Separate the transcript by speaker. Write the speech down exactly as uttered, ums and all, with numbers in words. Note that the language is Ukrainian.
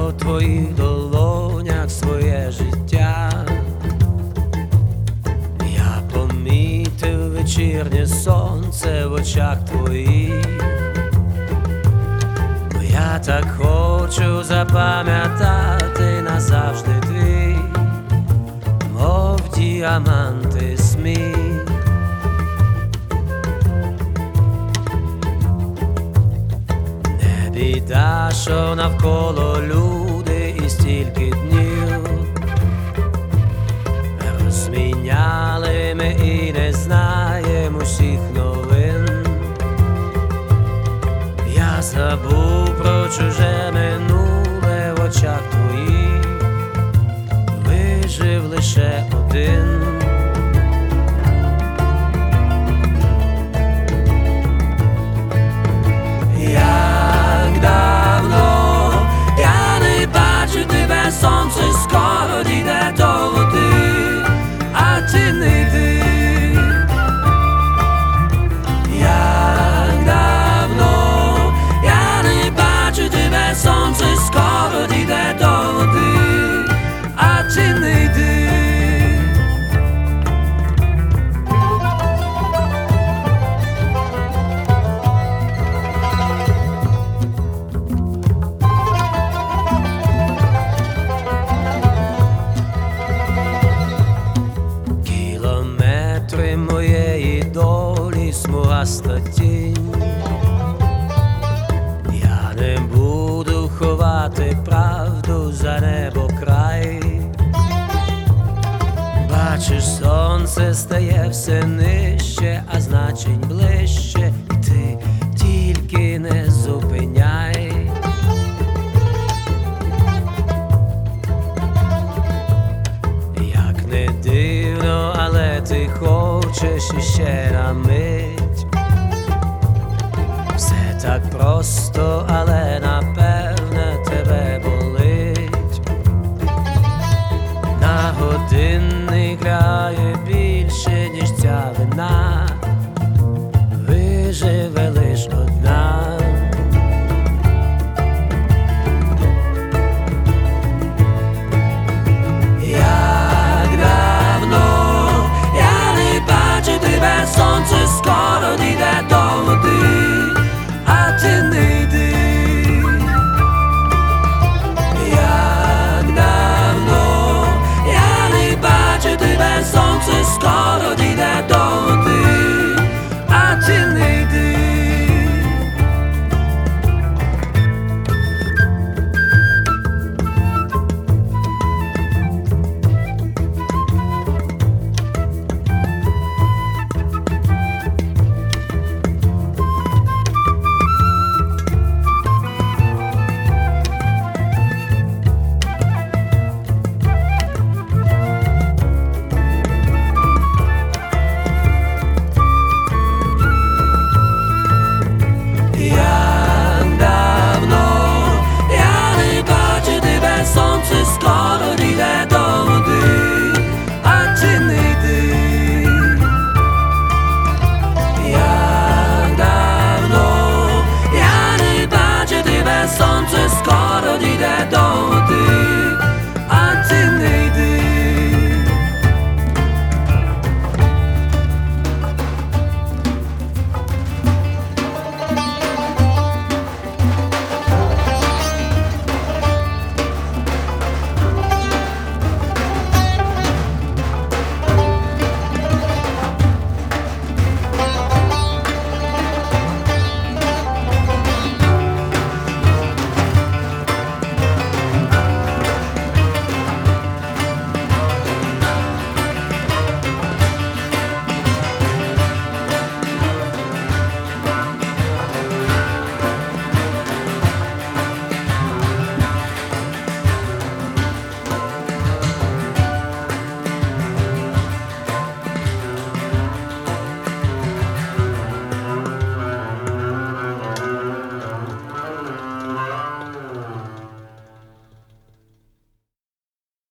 Speaker 1: у твоїх долонях своє життя. Я помітив вечірнє сонце в очах твоїх, бо я так хочу запам'ятати назавжди твій, мов діаманти сміх. Не біда, що навколо люди і стільки днів розміняли ми і не знаємо усіх новин. Я забув про чуже минуле в очах твоїх, вижив лише один. Як давно я не бачу тебе, сонце скоро дійде до води, а ти не йди. Як давно я не бачу тебе, сонце скоро дійде до води, а ти не йди. Кілометри моєї долі, смугаста тінь. Я не буду ховати правду за небо край. Бачиш, сонце стає все нижче, а значить ближче, і ти тільки не зупиняй. Як не дивно, але ти хочеш іще на мить. Все так просто, але напевно